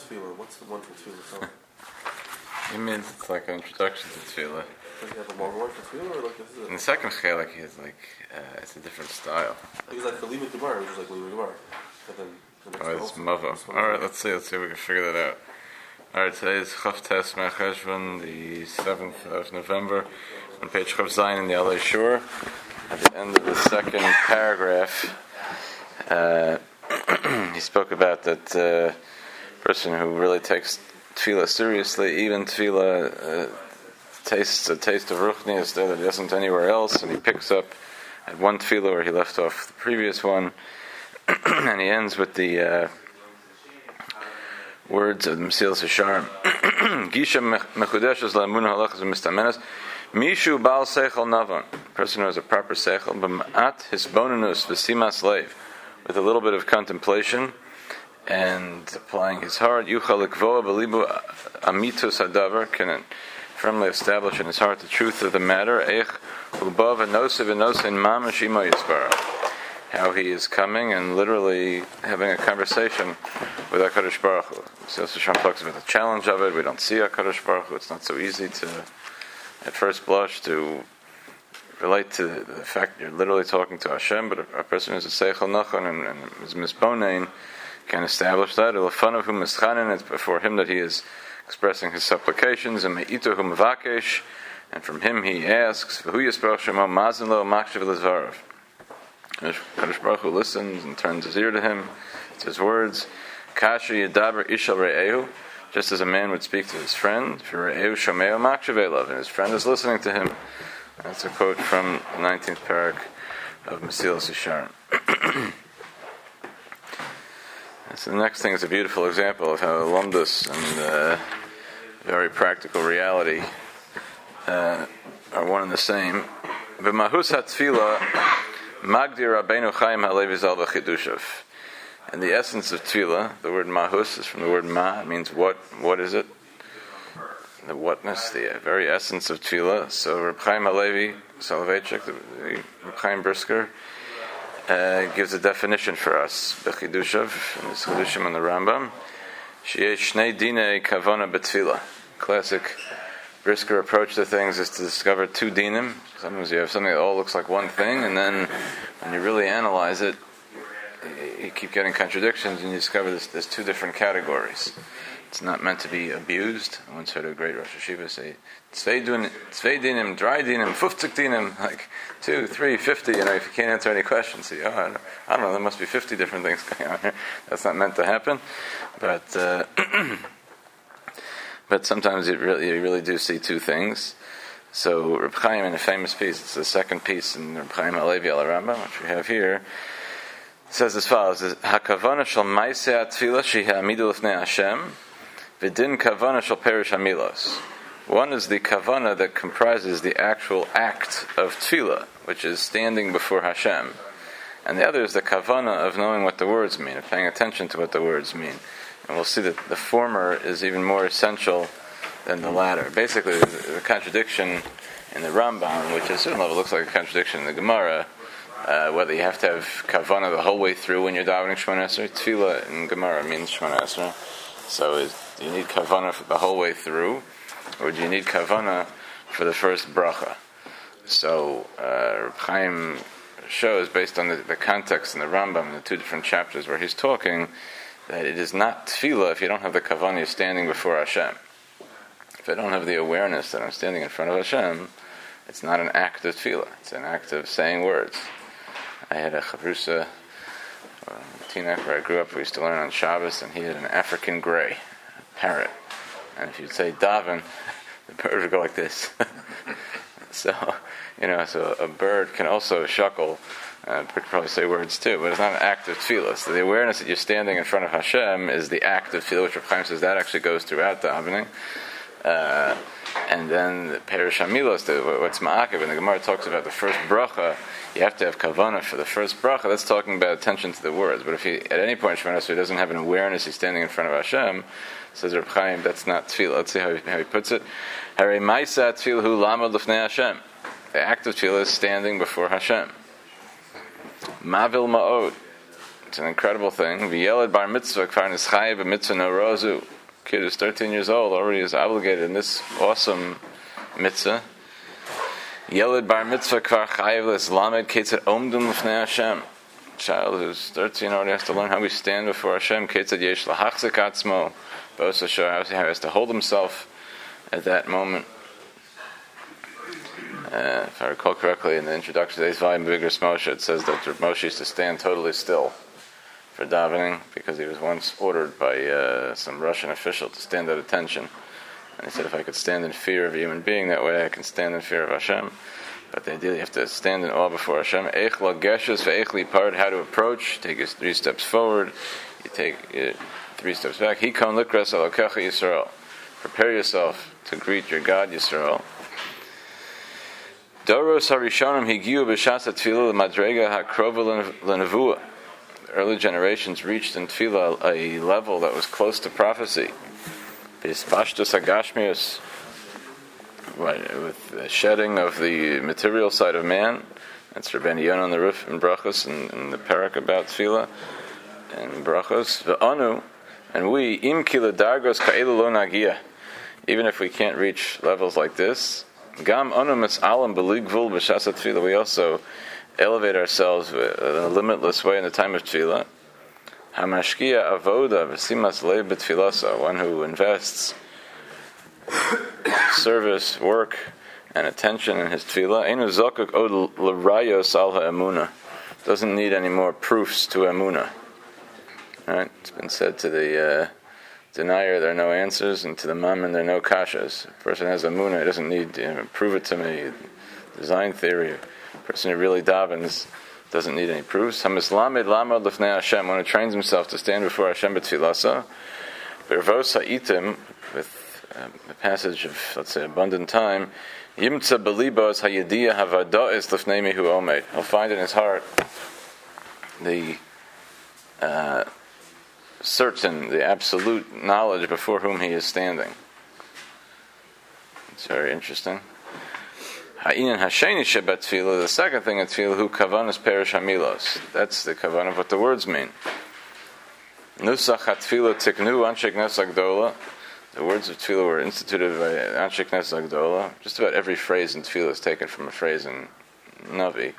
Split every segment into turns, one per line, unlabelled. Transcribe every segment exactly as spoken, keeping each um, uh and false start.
tefillah. What's the one for tefillah?
He means it's like an introduction to tefillah.
Does he have a longer one for tefillah, or like this is it?
In the second chelik, he's like, uh, it's a different style.
He was like for Lima Gemara, which was like Lima Gemara. But then the next
Oh,
one
it's
also-
Mava. Alright, let's see, let's see if we can figure that out. Alright, today is Chav Tes Mecheshvan, the seventh of November, on page Chav Zayin in the Alei Shur. At the end of the second paragraph, uh, he spoke about that uh, person who really takes tefillah seriously, even tefillah uh, tastes a taste of ruchnius there that he doesn't anywhere else, and he picks up at one tefillah where he left off the previous one, and he ends with the uh, words of the Mesilas Yesharim. Gisha mechudeshes la'emunah halachas v'mistamenas mishu bal seichel navan, person who has a proper seichel, b'ma'at hisbonenus v'simas leiv, with a little bit of contemplation and applying his heart, yuchal likvoa b'libu amitus hadavar, can firmly establish in his heart the truth of the matter, eich ubav anose v'nose in mamash ima yitzbarach, how he is coming and literally having a conversation with HaKadosh Baruch Hu. So Hashem talks about the challenge of it. We don't see HaKadosh Baruch Hu. It's not so easy to, at first blush, to relate to the fact you're literally talking to Hashem, but a, a person who's a Seichel Nachon and, and is misbonein can establish that. It's before him that he is expressing his supplications, and me'itohu and from him he asks, V'hu yisparach shemo mazin lo makshav l'zvarav. Kadosh Baruch Hu listens and turns his ear to him. It's his words. Kasha yadaber ishal re'ehu, just as a man would speak to his friend. Re'ehu shameo makshav elav, and his friend is listening to him. That's a quote from the nineteenth parak of Mesilas Yesharim. So the next thing is a beautiful example of how Lumdus and uh, very practical reality uh, are one and the same. B'mahus hatfila magdir Rabbeinu Chaim Halevi Zal v'chidushav. And the essence of tefillah, the word mahus is from the word ma, it means what, what is it? The whatness, the very essence of tefillah. So Reb Chaim Halevi Soloveitchik, the, the Reb Chaim Brisker, uh, gives a definition for us. B'chidushav, in the Chidushim and the Rambam, sheyesh shnei dinei kavana b'tefillah. Classic Brisker approach to things is to discover two dinim. Sometimes you have something that all looks like one thing, and then when you really analyze it, you keep getting contradictions, and you discover this, there's two different categories. It's not meant to be abused. I once heard a great Rosh Hashiva say, Tzvei dinim, dry dinim, fuftik dinim, like two, three, fifty, you know, if you can't answer any questions, say, oh, I don't, I don't know, there must be fifty different things going on here. That's not meant to happen. But, uh, but sometimes you really, you really do see two things. So Reb Chaim, in a famous piece, it's the second piece in Reb Chaim Halevi al Rambam, which we have here, says as follows: Hakavana shel ma'aseh tefillah sheha'amidu lifnei Hashem, v'din kavana shel perish hamilos. One is the kavana that comprises the actual act of tefillah, which is standing before Hashem, and the other is the kavana of knowing what the words mean, of paying attention to what the words mean. And we'll see that the former is even more essential than the latter. Basically, the contradiction in the Rambam, which at a certain level looks like a contradiction in the Gemara. Uh, whether you have to have kavana the whole way through when you're davening Shemona Esrei. Tefillah in Gemara means Shemona Esrei. So is, do you need kavana for the whole way through, or do you need kavana for the first bracha? So uh, Reb Chaim shows, based on the, the context in the Rambam in the two different chapters where he's talking, that it is not tefillah if you don't have the kavana you're standing before Hashem. If I don't have the awareness that I'm standing in front of Hashem, it's not an act of tefillah. It's an act of saying words. I had a chavrusa, uh, Tinek, where I grew up. We used to learn on Shabbos, and he had an African gray, a parrot. And if you'd say daven, the bird would go like this. So, you know, so a bird can also shuckle, uh, probably say words too, but it's not an act of tefillah. So the awareness that you're standing in front of Hashem is the act of tefillah, which Reb Chaim says that actually goes throughout the davening. Uh, and then the perish hamilos, what's ma'akev, and the Gemara talks about the first bracha. You have to have kavana for the first bracha. That's talking about attention to the words. But if he, at any point, Shemona Esrei doesn't have an awareness, he's standing in front of Hashem, says Reb Chaim, that's not tefillah. Let's see how he, how he puts it. Harei ma'aseh tefillah hu lamad lifnei Hashem. The act of tefillah is standing before Hashem. Mavil ma'od. It's an incredible thing. V'yeled bar mitzvah kvar nischayev b'mitzvah norozu. Kid is thirteen years old, already is obligated in this awesome mitzvah. Yeled bar mitzvah kvar chayev l'slamed ketzad omdum l'fnei Hashem. Child who's thirteen already has to learn how we stand before Hashem. Ketzad yesh lahachzik atzmo. Bos Hashem has to hold himself at that moment. Uh, if I recall correctly, in the introduction to today's volume, Bigger Moshe, it says that Moshe used to stand totally still for davening because he was once ordered by uh, some Russian official to stand at attention. And he said, if I could stand in fear of a human being, that way I can stand in fear of Hashem. But the idea, you have to stand in awe before Hashem. Eich la geshes ve'eich li part, how to approach. You take your three steps forward. You take uh, three steps back. Hikon likras alokecha Yisrael. Prepare yourself to greet your God, Yisrael. Doros harishonim higiu b'shas tefillah l'madrega hakrova l'nevuah. The early generations reached in tefillah a level that was close to prophecy. B'spashtus hagashmius, with the shedding of the material side of man. That's Rabbeinu Yonah on the roof in Brachos and, and the parak about tefillah and Brachos. V'anu, and we im kila dargos ka'elu lo nagia. Even if we can't reach levels like this. Gam onumis alam beligvul b'shasat tefillah. We also elevate ourselves in a limitless way in the time of tefillah. Hamashkia avoda v'simas leib b'tefillasa. One who invests service, work, and attention in his tefillah. Einu zokuk od l'rayos al ha'emuna. Doesn't need any more proofs to emuna. Right? It's been said to the uh, denier, there are no answers, and to the mammon, there are no kashas. A person has emuna, he doesn't need to, you know, prove it to me. Design theory. A person who really davens doesn't need any proofs. Hamislamed lamad lefnei Hashem. One who trains himself to stand before Hashem b'tfilasa. Bervos ha'itim, with um, a passage of, let's say, abundant time. Yimtza belibos hayediyah havada'is lefnei mihu omed. He'll find in his heart the uh, certain, the absolute knowledge before whom he is standing. It's very interesting. Ha'inin hasheni shebat tefillah. The second thing in tefillah, hu kavanas perish hamilos. That's the kavan of what the words mean. Nusach hatefillah tiknu anshei knesset gdola. The words of tefillah were instituted by anshei knesset gdola. Just about every phrase in tefillah is taken from a phrase in Navi.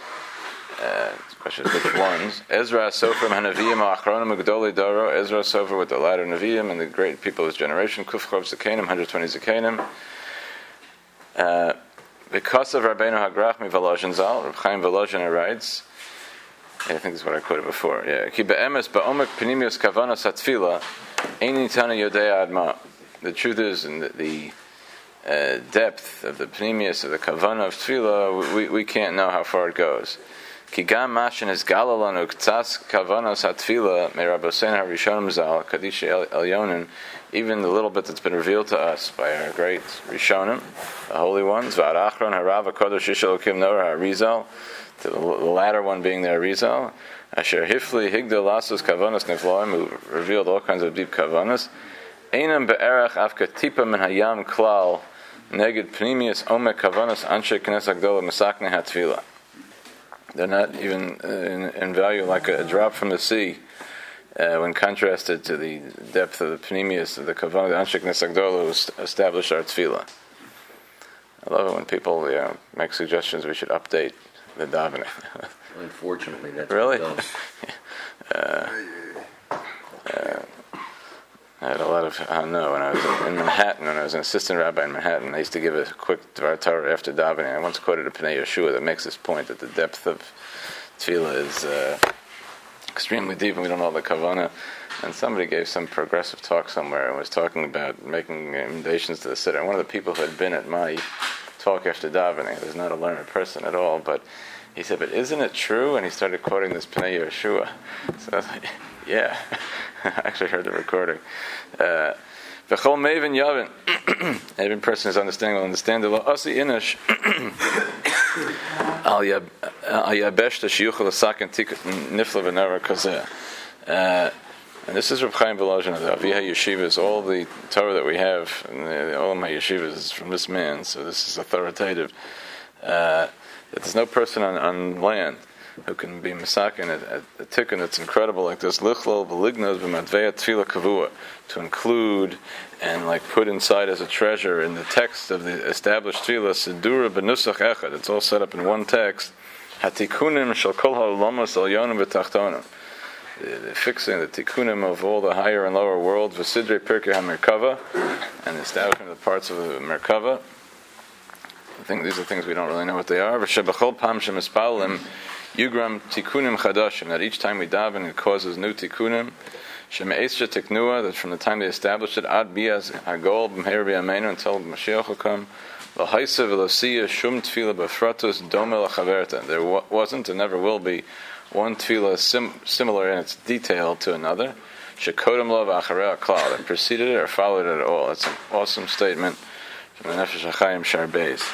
Uh, the question is which ones. Ezra Sofer Hanaviyim Achronim Gdoli Doro. Ezra Sofer with the latter Naviyim and the great people of his generation. Kufchov Zakanim, one hundred twenty Zakanim. Uh, because of Rabbeinu Hagrach mi Volozhin Zal, Reb Chaim Volozhin writes, I think this is what I quoted before. Yeah. Ki be'emes ba'omek penimius kavanas hatfila eini tana yodei adma. The truth is, in the, the uh, depth of the penimius of the kavanah of tefillah, we, we can't know how far it goes. Ki gam mashin is galalanu k'tzas kavanas hatfila me Rabboseinu harishonim zal kadisha elyonin. Even the little bit that's been revealed to us by our great Rishonim, the holy ones, V'arachron harav hakadosh ish elokim nor harizal, the latter one being the Arizal, Asher hifli higdal lasos kavanas nefloim, who revealed all kinds of deep kavanas. Einam be'erach afka tipa min hayam klal neged pnimius omek kavanas anshe knesset gdola mesakne hatfila. They're not even in, in value like a, a drop from the sea. Uh, when contrasted to the depth of the pnimius of the kavanah, the Anshe Knesset Gdola who established our tefillah. I love it when people you know, make suggestions we should update the davening.
Unfortunately, that's
really.
What it
does. uh, uh, I had a lot of I don't know when I was in Manhattan, when I was an assistant rabbi in Manhattan, I used to give a quick Dvar Torah after davening. I once quoted a Pnei Yeshua that makes this point that the depth of tefillah is Uh, extremely deep, and we don't know the kavanah. And somebody gave some progressive talk somewhere and was talking about making recommendations to the sitter. And one of the people who had been at my talk after davening, was not a learned person at all, but he said, "But isn't it true?" And he started quoting this Pnei Yeshua. So I was like, "Yeah." I actually heard the recording. Uh, V'chol mevin yavin. Every person who's understanding will understand the law. Asi inish. Al yabesh the shiyuchel asaken tikut nifla v'nara kazeh. And this is Reb Chaim Volozhin of the Aviha Yeshivas. All the Torah that we have, and the, all of my yeshivas, is from this man. So this is authoritative. Uh, that there's no person on, on land who can be masakin at, at a tikkun that's incredible like this, lichlol v'lignos b'madveya tefillah kavua, to include and like put inside as a treasure in the text of the established tefillah sidura b'nusach echad. It's all set up in one text. Hatikunim shel kol ha'olamos elyonim v'tachtonim. The fixing the tikkunim of all the higher and lower worlds, v'sidrei pirkei hamerkava, and the establishment of the parts of the merkava. I think these are things we don't really know what they are. V'shebachol pam shemispalim yugram tikkunim chadashim, that each time we daven it causes new tikkunim. Sheme'esha tiknua, that from the time they established it, ad bias hagol b'meir b'yameinu, until Mashiach will come. V'haisa v'losiya shum tefillah b'fratus dome l'achaverta. There wasn't and never will be one tefillah sim- similar in its detail to another. Shekodem lo v'acharei klal, that preceded it or followed it at all. It's an awesome statement from the Nefesh HaChaim Shar Beis.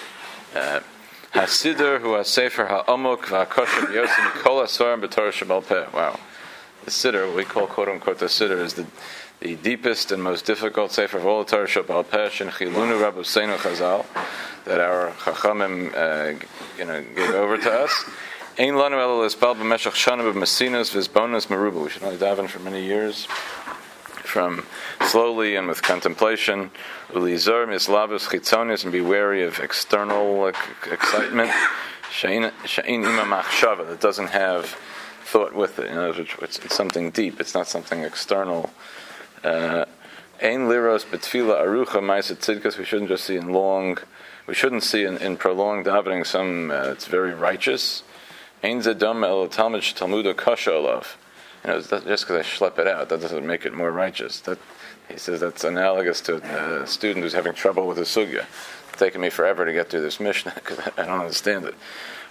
Hasidur hu hasefer ha'amok v'hakosher b'yosim kol hasorim b'torah shebal peh. Wow. The Siddur, what we call quote unquote the Siddur, is the, the deepest and most difficult sefer of all the Torah shebal peh, shenchilunu rabbeinu Chazal, that our Chachamim uh, you know, gave over to us. Ein lanu ela l'espal b'meshach shana b'mesinas v'zbonas meruba. We should only daven for many years, from slowly and with contemplation. Ulizor mislavus chitzonis, and be wary of external uh, excitement. Shein ima machshava, that doesn't have thought with it. You know, it's, it's something deep. It's not something external. Ein liros betfila arucha ma'aseh tzidkas. We shouldn't just see in long. We shouldn't see in, in prolonged davening some. Uh, it's very righteous. Ein zedam el talmud shtalmuda kasha olav. You know, just because I schlep it out, that doesn't make it more righteous. That, he says that's analogous to a student who's having trouble with a sugya. It's taken me forever to get through this Mishnah because I don't understand it.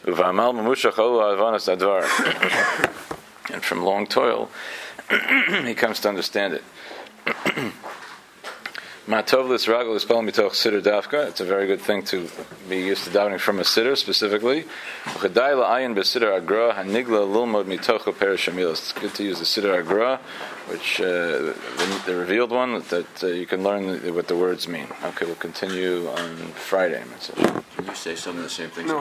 And from long toil, he comes to understand it. It's a very good thing to be used to davening from a siddur specifically. It's good to use the siddur agra, which uh, the, the revealed one, that uh, you can learn what the words mean. Okay, we'll continue on Friday.
Can you say some of the same things?
No.